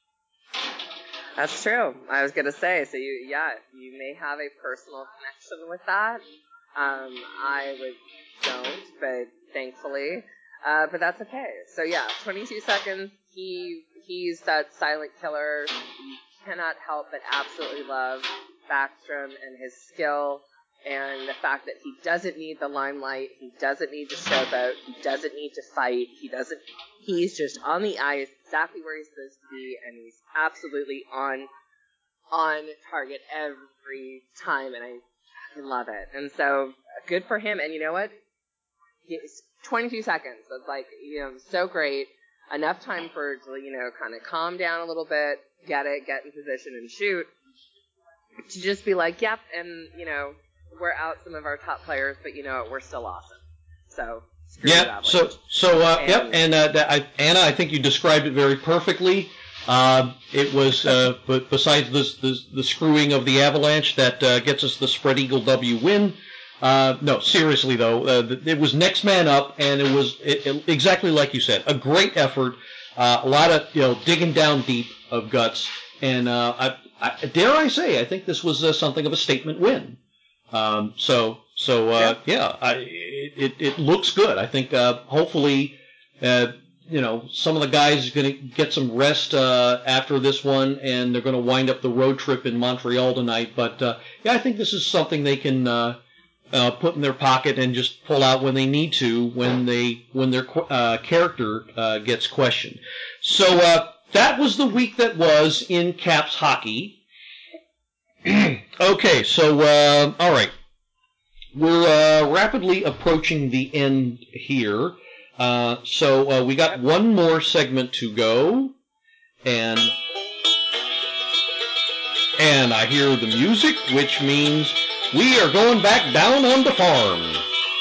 That's true. I was going to say, so you, yeah, you may have a personal connection with that. Um, I would don't, but thankfully, uh, but that's okay. So yeah, twenty-two seconds. He he's that silent killer. You cannot help but absolutely love Backstrom and his skill. And the fact that he doesn't need the limelight, he doesn't need to showboat, he doesn't need to fight, he doesn't, he's just on the ice, exactly where he's supposed to be, and he's absolutely on, on target every time, and I fucking love it. And so, good for him, and you know what? It's twenty-two seconds, it's like, you know, so great, enough time for, to, you know, kind of calm down a little bit, get it, get in position and shoot, to just be like, yep, and, you know, we're out some of our top players, but you know what? We're still awesome. So, screw yeah. that So, so, uh, and, yep. And uh, that, I, Anna, I think you described it very perfectly. Uh, it was, uh, but besides this, this, the screwing of the Avalanche that uh, gets us the spread eagle W win. Uh, no, seriously though, uh, it was next man up, and it was it, it, exactly like you said, a great effort, uh, a lot of you know digging down deep of guts, and uh, I, I, dare I say, I think this was uh, something of a statement win. Um, so, so, uh, yeah, yeah I, it, it looks good. I think, uh, hopefully, uh, you know, some of the guys are going to get some rest, uh, after this one, and they're going to wind up the road trip in Montreal tonight. But, uh, yeah, I think this is something they can, uh, uh, put in their pocket and just pull out when they need to, when they, when their, uh, character, uh, gets questioned. So, uh, that was the week that was in Caps hockey. Okay, so, uh, all right. We're uh, rapidly approaching the end here. Uh, so uh, we got one more segment to go. And, and I hear the music, which means we are going back down on the farm.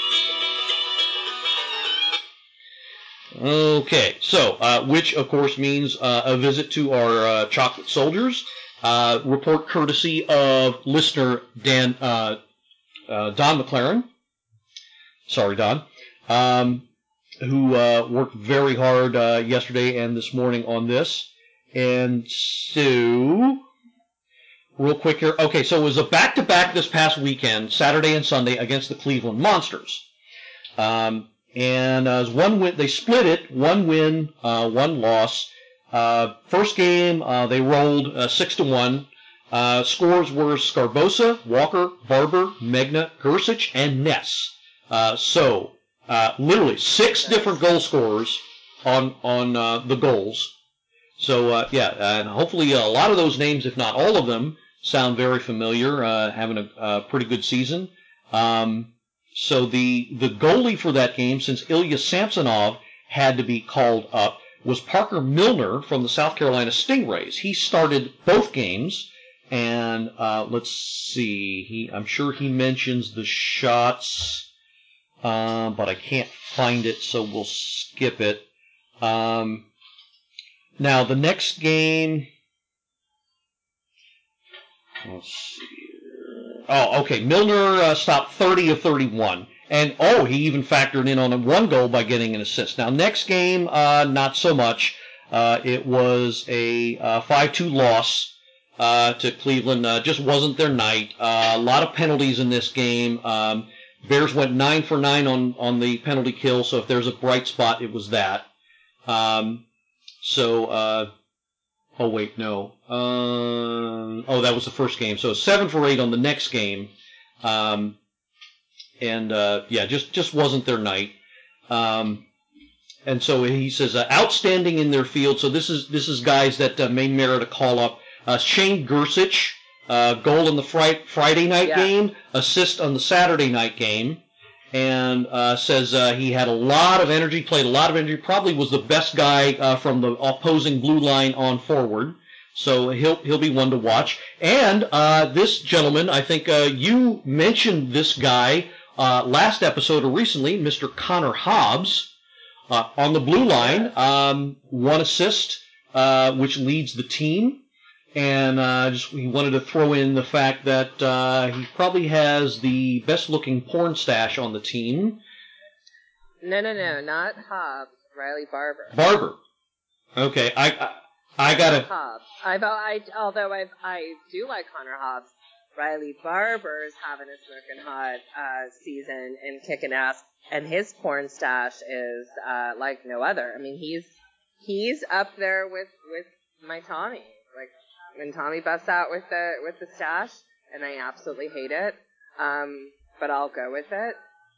Okay, so, uh, which of course means uh, a visit to our uh, chocolate soldiers. Uh, report courtesy of listener Dan, uh, uh, Don McLaren. Sorry, Don. Um, who, uh, worked very hard, uh, yesterday and this morning on this. And so, real quick here. Okay, so it was a back-to-back this past weekend, Saturday and Sunday, against the Cleveland Monsters. Um, and, uh, one win, they split it, one win, uh, one loss. Uh, first game, uh, they rolled, uh, six to one. Uh, scores were Scarbosa, Walker, Barber, Megna, Gersich, and Ness. Uh, so, uh, literally six different goal scorers on on uh, the goals. So, uh, yeah, and hopefully a lot of those names, if not all of them, sound very familiar, uh, having a, a pretty good season. Um, so the the goalie for that game, since Ilya Samsonov had to be called up, was Parker Milner from the South Carolina Stingrays. He started both games, and uh, let's see, he I'm sure he mentions the shots, uh, but I can't find it, so we'll skip it. Um, now, the next game, let's see. Oh, okay, Milner uh, stopped thirty of thirty-one. And, oh, he even factored in on a one goal by getting an assist. Now, next game, uh, not so much. Uh, it was a uh, five two loss uh, to Cleveland. Uh, just wasn't their night. Uh, a lot of penalties in this game. Um, Bears went nine for nine on, on the penalty kill, so if there's a bright spot, it was that. Um, so, uh, oh, wait, no. Uh, oh, that was the first game. So, seven for eight on the next game. Um, And, uh, yeah, just, just wasn't their night. Um, and so he says, uh, outstanding in their field. So this is, this is guys that uh, may merit a call up. Uh, Shane Gersich, uh, goal in the fri- Friday night yeah. game, assist on the Saturday night game. And, uh, says, uh, he had a lot of energy, played a lot of energy, probably was the best guy, uh, from the opposing blue line on forward. So he'll, he'll be one to watch. And, uh, this gentleman, I think, uh, you mentioned this guy, Uh, last episode or recently, Mister Connor Hobbs, uh, on the blue line, um, one assist, uh, which leads the team. And, uh, just, he wanted to throw in the fact that, uh, he probably has the best looking porn stash on the team. No, no, no, not Hobbs, Riley Barber. Barber. Okay, I, I, I gotta. Hobbs. I've, I, although I've, I do like Connor Hobbs. Riley Barber's having a smoking hot uh, season and kicking ass, and his porn stash is uh, like no other. I mean, he's he's up there with, with my Tommy. Like when Tommy busts out with the with the stash, and I absolutely hate it, um, but I'll go with it.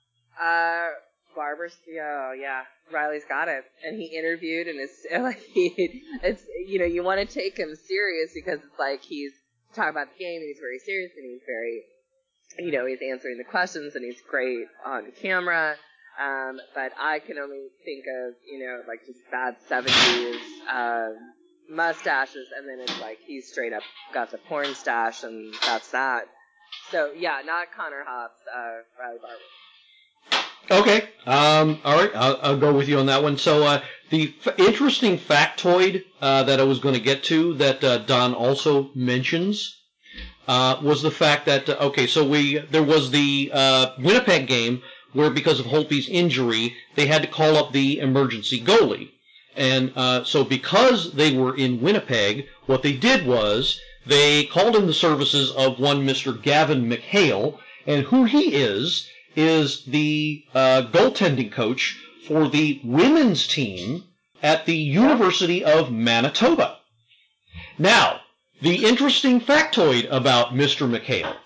Uh, Barber's, oh yeah, Riley's got it, and he interviewed, and it's like he, it's you know you want to take him serious because it's like he's talking about the game, and he's very serious, and he's very, you know, he's answering the questions, and he's great on camera. Um, but I can only think of, you know, like just bad seventies uh, mustaches, and then it's like he's straight up got the porn stash, and that's that. So yeah, not Connor Hobbs, uh, Riley Barber. Okay. Um, all right. I'll, I'll go with you on that one. So uh, the f- interesting factoid uh, that I was going to get to that uh, Don also mentions uh, was the fact that uh, okay, so we there was the uh, Winnipeg game where because of Holtby's injury they had to call up the emergency goalie, and uh, so because they were in Winnipeg, what they did was they called in the services of one Mister Gavin McHale, and who he is. is the uh, goaltending coach for the women's team at the University of Manitoba. Now, the interesting factoid about Mister McHale,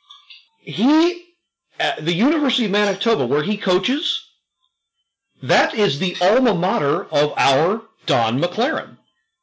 he, at the University of Manitoba, where he coaches, that is the alma mater of our Don McLaren.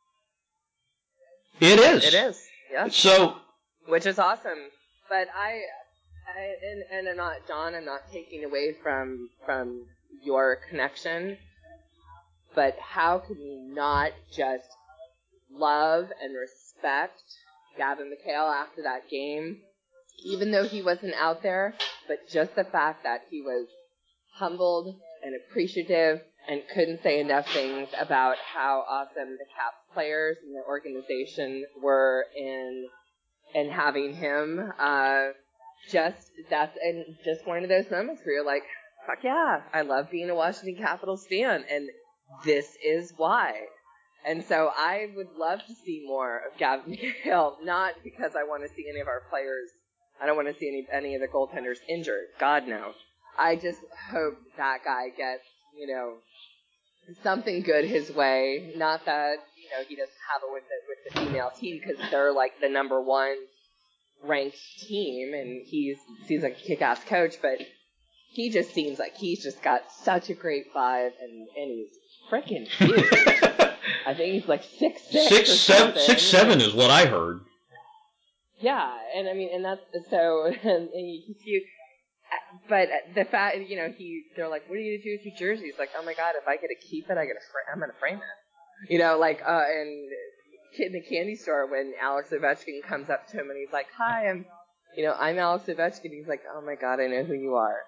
It is. It is, yeah. So, which is awesome. But I... I, and, and I'm not, Don, I'm not taking away from from your connection, but how can you not just love and respect Gavin McHale after that game, even though he wasn't out there, but just the fact that he was humbled and appreciative and couldn't say enough things about how awesome the Caps players and the organization were in, in having him, uh, Just that's and just one of those moments where you're like, fuck yeah, I love being a Washington Capitals fan, and this is why. And so I would love to see more of Gavin McHale, not because I want to see any of our players. I don't want to see any any of the goaltenders injured. God no. I just hope that guy gets, you know, something good his way. Not that, you know, he doesn't have it with the with the female team because they're like the number one ranked team, and he seems like a kick-ass coach, but he just seems like he's just got such a great vibe, and, and he's freaking huge. I think he's like six six. Six seven, six seven is what I heard. Yeah, and I mean, and that's so. And he's huge, but the fact, you know, he they're like, "What are you gonna do with your jersey?" He's like, "Oh my god, if I get to keep it, I get to I'm gonna frame it." You know, like, uh, and in the candy store when Alex Ovechkin comes up to him and he's like, "Hi, I'm." You know, I'm Alex Ovechkin. He's like, "Oh my god, I know who you are."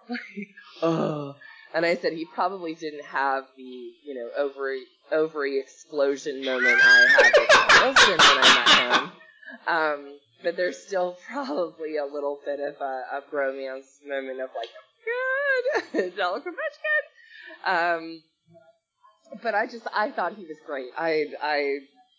Oh, and I said he probably didn't have the, you know, ovary ovary explosion moment I had with Wilson when I met him. Um, but there's still probably a little bit of a, a bromance moment of like, "Oh my god, it's Alex Ovechkin." Um, but I just I thought he was great. I I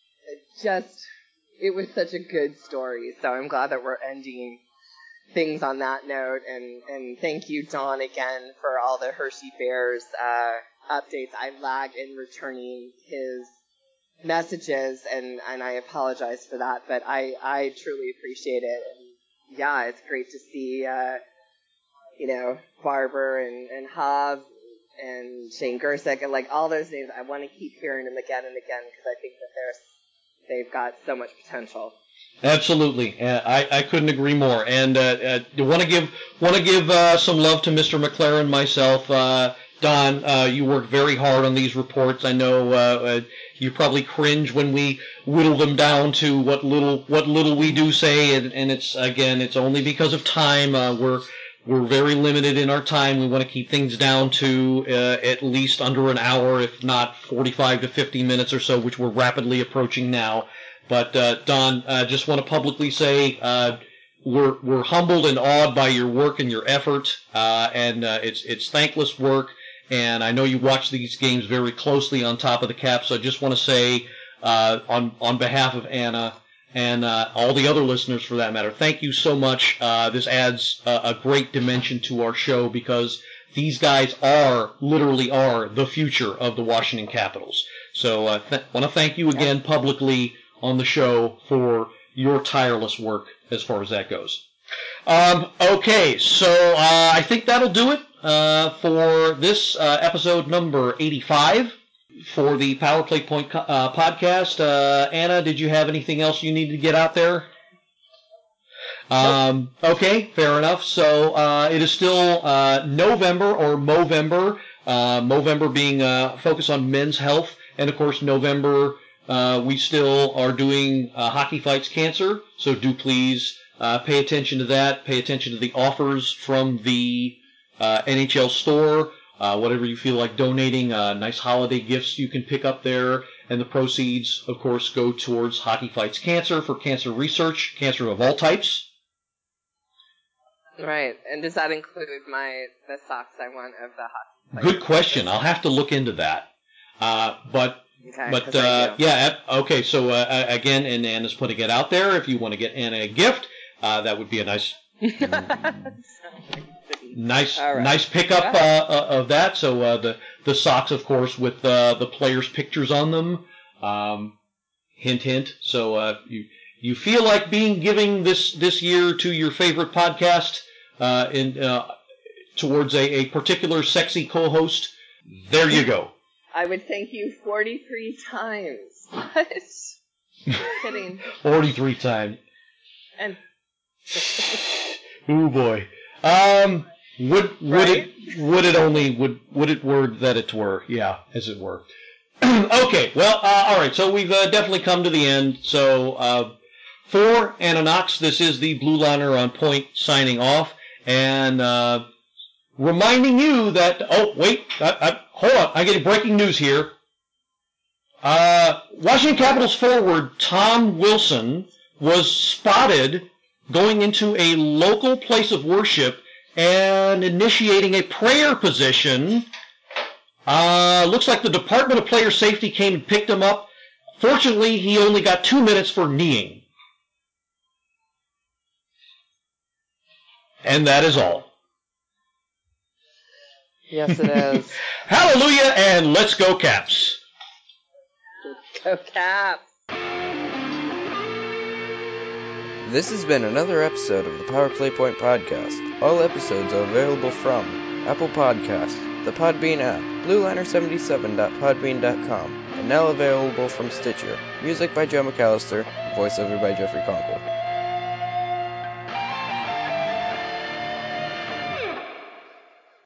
just it was such a good story. So I'm glad that we're ending things on that note, and, and thank you, Don, again for all the Hershey Bears uh, updates. I lagged in returning his messages, and, and I apologize for that, but I, I truly appreciate it. And yeah, it's great to see, uh, you know, Barber and, and Hobbs and Shane Gersick, and like all those names. I want to keep hearing them again and again because I think that they're, they've got so much potential. Absolutely, uh, I, I couldn't agree more. And uh, uh, want to give want to give uh, some love to Mister McLaren myself. Uh, Don, uh, you work very hard on these reports. I know uh, uh, you probably cringe when we whittle them down to what little what little we do say, and, and it's again, it's only because of time. Uh, we're we're very limited in our time. We want to keep things down to uh, at least under an hour, if not forty-five to fifty minutes or so, which we're rapidly approaching now. But uh, Don, I uh, just want to publicly say uh, we're we're humbled and awed by your work and your effort, uh, and uh, it's it's thankless work. And I know you watch these games very closely on Top of the Cap, so I just want to say uh, on on behalf of Anna and uh, all the other listeners, for that matter, thank you so much. Uh, this adds a, a great dimension to our show because these guys are literally are the future of the Washington Capitals. So I uh, th- want to thank you again publicly on the show for your tireless work as far as that goes. Um, okay, so uh, I think that'll do it uh, for this uh, episode number eighty-five for the Power Play Point uh, podcast. Uh, Anna, did you have anything else you needed to get out there? Um, okay, fair enough. So uh, it is still uh, November or Movember, uh, Movember being uh, focused on men's health, and of course November Uh, we still are doing uh, Hockey Fights Cancer, so do please uh, pay attention to that. Pay attention to the offers from the uh, N H L store. Uh, whatever you feel like donating, uh, nice holiday gifts you can pick up there. And the proceeds, of course, go towards Hockey Fights Cancer for cancer research, cancer of all types. Right. And does that include my the socks I want of the hockey? Good question. I'll have to look into that. Uh, but okay, but uh, yeah, okay. So uh, again, and Anna's putting it out there. If you want to get Anna a gift, uh, that would be a nice, nice, right. nice pickup uh, of that. So uh, the the socks, of course, with uh, the players' pictures on them. Um, hint, hint. So uh, you you feel like being giving this this year to your favorite podcast uh, in uh, towards a, a particular sexy co-host. There you go. I would thank you forty-three times. What? Kidding. forty-three times. And oh boy. Um. Would would right? it would it only would would it word that it were? Yeah, as it were. Okay. Well. Uh, all right. So we've uh, definitely come to the end. So uh, for Anna Knox, this is the Blue Liner on Point signing off, and uh, reminding you that. Oh wait. I, I, hold on. I get breaking news here. Uh, Washington Capitals forward Tom Wilson was spotted going into a local place of worship and initiating a prayer position. Uh, looks like the Department of Player Safety came and picked him up. Fortunately, he only got two minutes for kneeing. And that is all. Yes, it is. Hallelujah, and let's go Caps. Go Caps. This has been another episode of the Power Play Point Podcast. All episodes are available from Apple Podcasts, the Podbean app, blue liner seventy-seven dot podbean dot com, and now available from Stitcher. Music by Joe McAllister, voiceover by Jeffrey Conkle.